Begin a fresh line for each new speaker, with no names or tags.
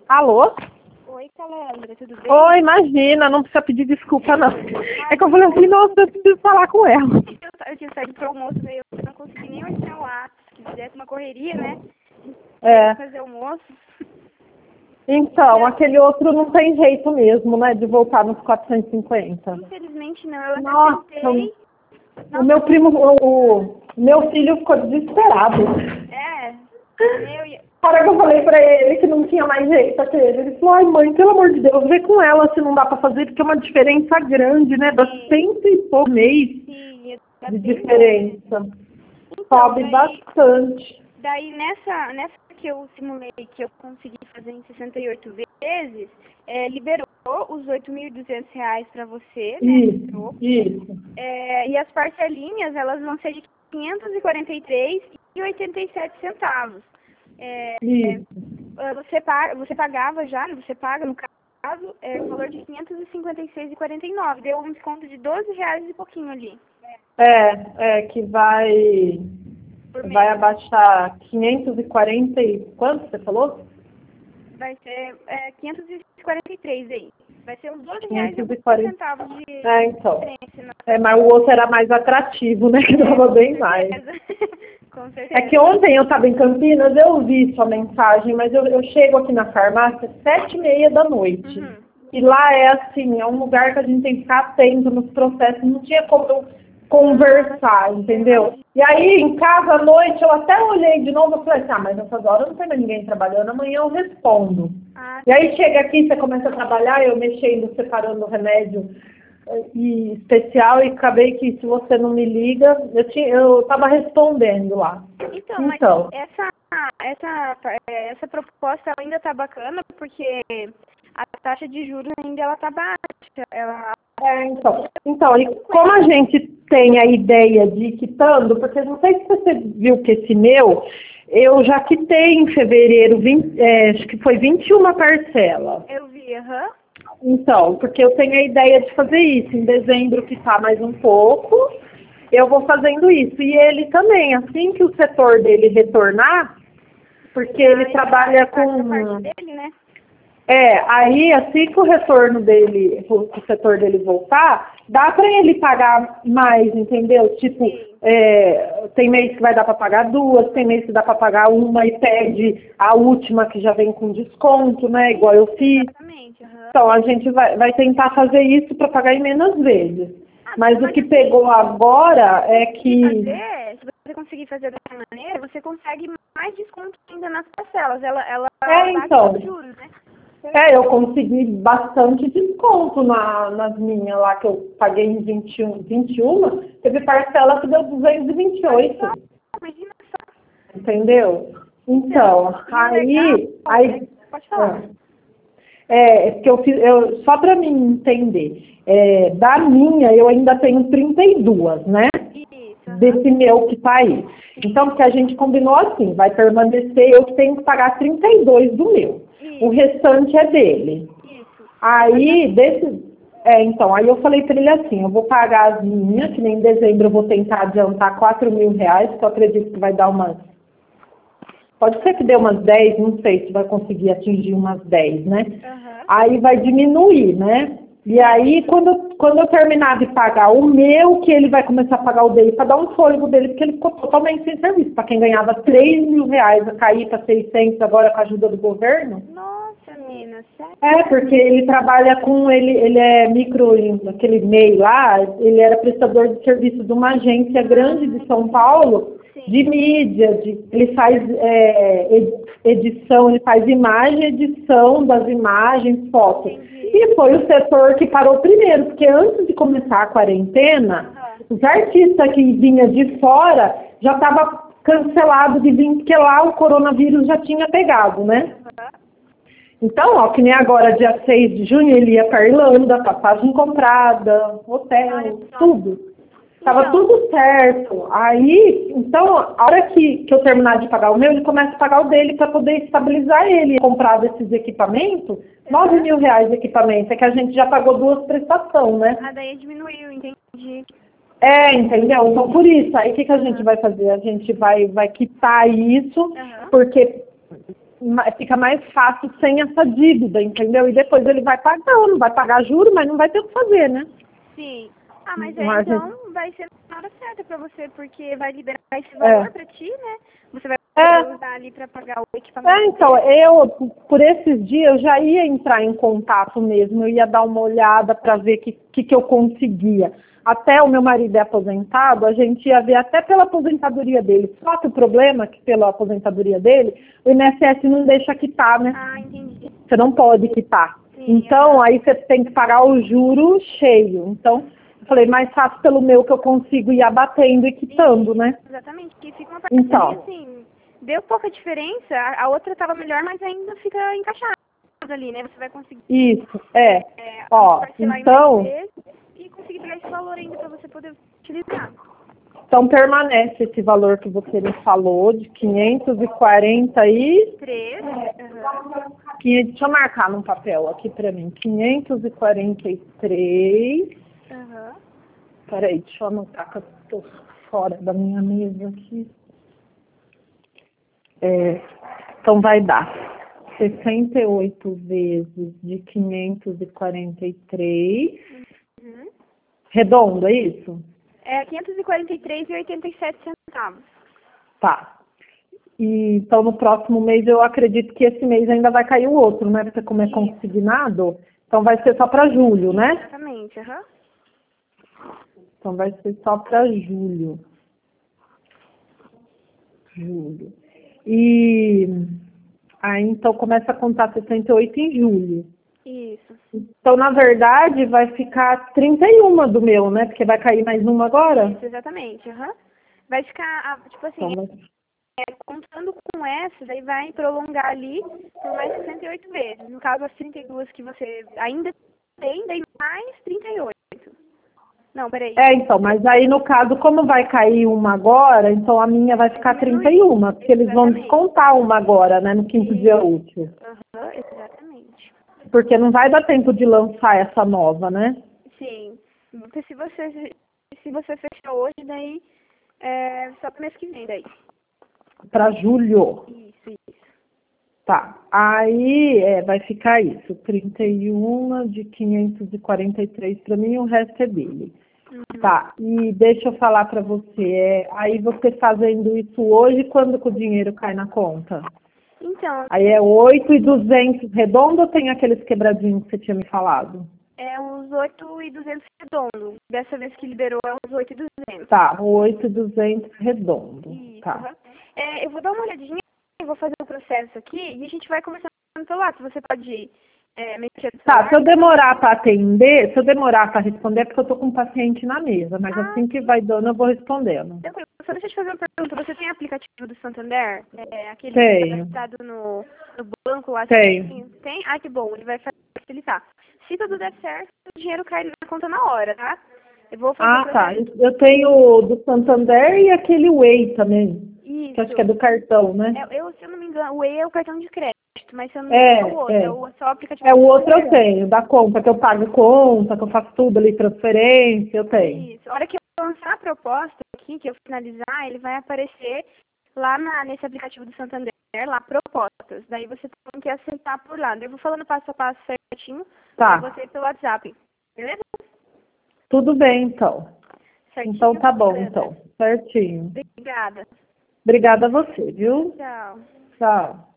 Alô?
Oi, Calandra, tudo bem?
Oi, imagina, não precisa pedir desculpa, não. É que eu falei assim, nossa, eu preciso falar com ela.
Eu tinha saído pro almoço, daí eu não consegui nem olhar o ato. Se fizesse uma correria, né?
É.
Fazer almoço.
Então, aquele outro não tem jeito mesmo, né, de voltar nos 450.
Infelizmente não, eu até
Nossa,
tentei.
o meu primo, o meu filho ficou desesperado.
É,
Na hora que eu falei pra ele que não tinha mais jeito aquele, ele falou, ai mãe, pelo amor de Deus, vê com ela se não dá pra fazer, porque é uma diferença grande, né, dá 100 e pouco mês
sim,
de diferença.
Então,
Sobe bastante.
Daí nessa que eu simulei, que eu consegui fazer em 68 vezes, liberou os R$ 8.200 para você, né?
Isso.
E as parcelinhas, elas vão ser de R$ 543,87.
Isso.
Você pagava já, você paga, no caso, o valor de R$ 556,49. Deu um desconto de R$ 12 e pouquinho ali.
Que vai abaixar 540 e quanto você falou?
Vai ser 543 aí. Vai ser uns R$
540.
centavos de
Então.
diferença.
Mas o outro era mais atrativo, né? Que dava bem mais.
Com certeza.
É que ontem eu estava em Campinas, eu vi sua mensagem, mas eu chego aqui na farmácia 7h30 da noite.
Uhum.
E lá é assim, é um lugar que a gente tem que ficar atento nos processos, não tinha como eu conversar, entendeu? E aí, em casa, à noite, eu até olhei de novo e falei assim, mas nessas horas não tem mais ninguém trabalhando, amanhã eu respondo. E aí chega aqui, você começa a trabalhar, eu mexendo, separando o remédio e especial, e acabei que se você não me liga, eu estava respondendo lá.
Então. Mas essa proposta ela ainda tá bacana, porque a taxa de juros ainda ela tá baixa.
Então, e como a gente tem a ideia de ir quitando, porque não sei se você viu que esse meu, eu já quitei em fevereiro, acho que foi 21 parcelas.
Eu vi, aham.
Então, porque eu tenho a ideia de fazer isso. Em dezembro quitar mais um pouco, eu vou fazendo isso. E ele também, assim que o setor dele retornar, porque ele trabalha com...
Dele, né?
Aí assim que o retorno dele, o setor dele voltar, dá para ele pagar mais, entendeu? Tipo, tem mês que vai dar para pagar 2, tem mês que dá para pagar uma e pede a última que já vem com desconto, né? Igual eu fiz.
Exatamente. Uhum.
Então a gente vai tentar fazer isso para pagar em menos vezes. Mas o que pegou agora é que...
Se você conseguir fazer dessa maneira, você consegue mais desconto ainda nas parcelas. Ela
então.
os juros, né?
Eu consegui bastante desconto nas minhas lá, que eu paguei em 21, teve parcela que deu 228.
Imagina só.
Entendeu? Então, aí...
Pode falar.
Porque só para mim entender, da minha eu ainda tenho 32, né?
Isso.
Desse meu que tá aí. Então, porque a gente combinou assim, vai permanecer, eu que tenho que pagar 32 do meu. Isso. O restante é dele.
Isso.
Aí, aí eu falei para ele assim, eu vou pagar as minhas, que nem em dezembro eu vou tentar adiantar R$ 4.000, que eu acredito que vai dar pode ser que dê umas 10, não sei se vai conseguir atingir umas 10, né?
Uhum.
Aí vai diminuir, né? E aí, quando eu terminar de pagar o meu, que ele vai começar a pagar o dele, para dar um fôlego dele, porque ele ficou totalmente sem serviço. Para quem ganhava R$ 3.000, a cair para 600 agora com a ajuda do governo.
Nossa, menina, sério?
Porque ele trabalha ele é aquele MEI lá, ele era prestador de serviço de uma agência grande de São Paulo, de mídia, ele faz edição, ele faz imagem, edição das imagens, fotos. E foi o setor que parou primeiro, porque antes de começar a quarentena, os artistas que vinham de fora já estavam cancelados de vir, porque lá o coronavírus já tinha pegado, né? Então, que nem agora, dia 6 de junho, ele ia para Irlanda, passagem comprada, hotel, tudo. Tava tudo certo. Aí, então, a hora que eu terminar de pagar o meu, ele começa a pagar o dele para poder estabilizar ele. Comprar esses equipamentos, R$ 9.000 de equipamento, é que a gente já pagou 2 prestações, né?
Daí diminuiu, entendi.
Entendeu? Então, por isso, aí o que a gente vai fazer? A gente vai quitar isso, porque fica mais fácil sem essa dívida, entendeu? E depois ele vai pagando, vai pagar juros, mas não vai ter o que fazer, né?
Sim. Ah, mas
Mas,
então vai ser na hora certa pra você, porque vai liberar esse valor pra ti, né? Você vai poder usar ali pra pagar o equipamento.
Então, por esses dias, eu já ia entrar em contato mesmo, eu ia dar uma olhada para ver o que eu conseguia. Até o meu marido é aposentado, a gente ia ver até pela aposentadoria dele. Só que o problema é que pela aposentadoria dele, o INSS não deixa quitar, né?
Ah, entendi.
Você não pode quitar.
Sim,
Então, aí você tem que pagar o juro cheio. Então, eu falei, mais fácil pelo meu que eu consigo ir abatendo e quitando, né?
Exatamente, que fica uma parceria
Então,
assim, deu pouca diferença, a outra estava melhor, mas ainda fica encaixada ali, né? Você vai conseguir
isso, ó,
parcelar
então,
em mais vezes e conseguir pegar esse valor ainda para você poder utilizar.
então permanece esse valor que você me falou, de 540 e...
3,
Deixa eu marcar num papel aqui pra mim, 543... Peraí, deixa eu anotar que eu tô fora da minha mesa aqui. Então vai dar 68 vezes de 543. Redondo, é isso?
É 543,87 centavos.
Tá. E, então no próximo mês eu acredito que esse mês ainda vai cair o outro, né? Porque como é consignado, então vai ser só para julho, né?
Exatamente,
Então vai ser só para julho. E aí então começa a contar 68 em julho.
Isso.
Então, na verdade, vai ficar 31 do meu, né? Porque vai cair mais uma agora.
Isso, exatamente, Vai ficar, tipo assim,
Então,
contando com essa, daí vai prolongar ali por mais 68 vezes. No caso, as 32 que você ainda tem, daí mais 38. Não, peraí.
então, mas aí no caso, como vai cair uma agora, então a minha vai ficar 31, porque eles vão descontar uma agora, né? No quinto dia útil.
Exatamente.
Porque não vai dar tempo de lançar essa nova, né?
Sim. Porque se você fechar hoje, daí só pro mês que vem, daí.
Para julho.
Isso.
Tá. Aí vai ficar isso. 31 de 543 para mim e o resto é dele. Tá. E deixa eu falar para você. Aí você fazendo isso hoje, quando que o dinheiro cai na conta?
Então...
Aí é 8.200 redondo ou tem aqueles quebradinhos que você tinha me falado?
É uns 8.200 redondo. Dessa vez que liberou é uns 8.200.
Tá, 8.200 redondo.
Isso,
Tá.
Eu vou dar uma olhadinha, eu vou fazer o processo aqui e a gente vai começar no teu lado. Você pode mexer no celular.
Tá, se eu demorar para atender, se eu demorar para responder, é porque eu tô com um paciente na mesa, mas assim que vai dando, eu vou respondendo.
Tranquilo. Só deixa eu te fazer uma pergunta. Você tem aplicativo do Santander? Aquele
Tenho.
que está cadastrado no banco lá?
Tenho.
Tem? Ah, que bom. Ele vai facilitar. Se tudo der certo, o dinheiro cai na conta na hora, tá? Eu vou fazer
Tá. Eu tenho do Santander e aquele Way também.
Isso.
Que acho que é do cartão, né?
Se eu não me engano, o Way é o cartão de crédito, mas se eu não me engano é o outro. É só o aplicativo.
O outro eu tenho, da conta, que eu pago conta, que eu faço tudo ali, transferência, eu tenho.
Isso. A hora que eu lançar a proposta aqui, que eu finalizar, ele vai aparecer lá nesse aplicativo do Santander, lá, propostas. Daí você tem que aceitar por lá. Eu vou falando passo a passo certinho pra você pelo WhatsApp. Beleza?
Tudo bem, então.
Certinho.
Então tá bom, então. Certinho.
Obrigada.
Obrigada a você, viu?
Tchau.
Tchau.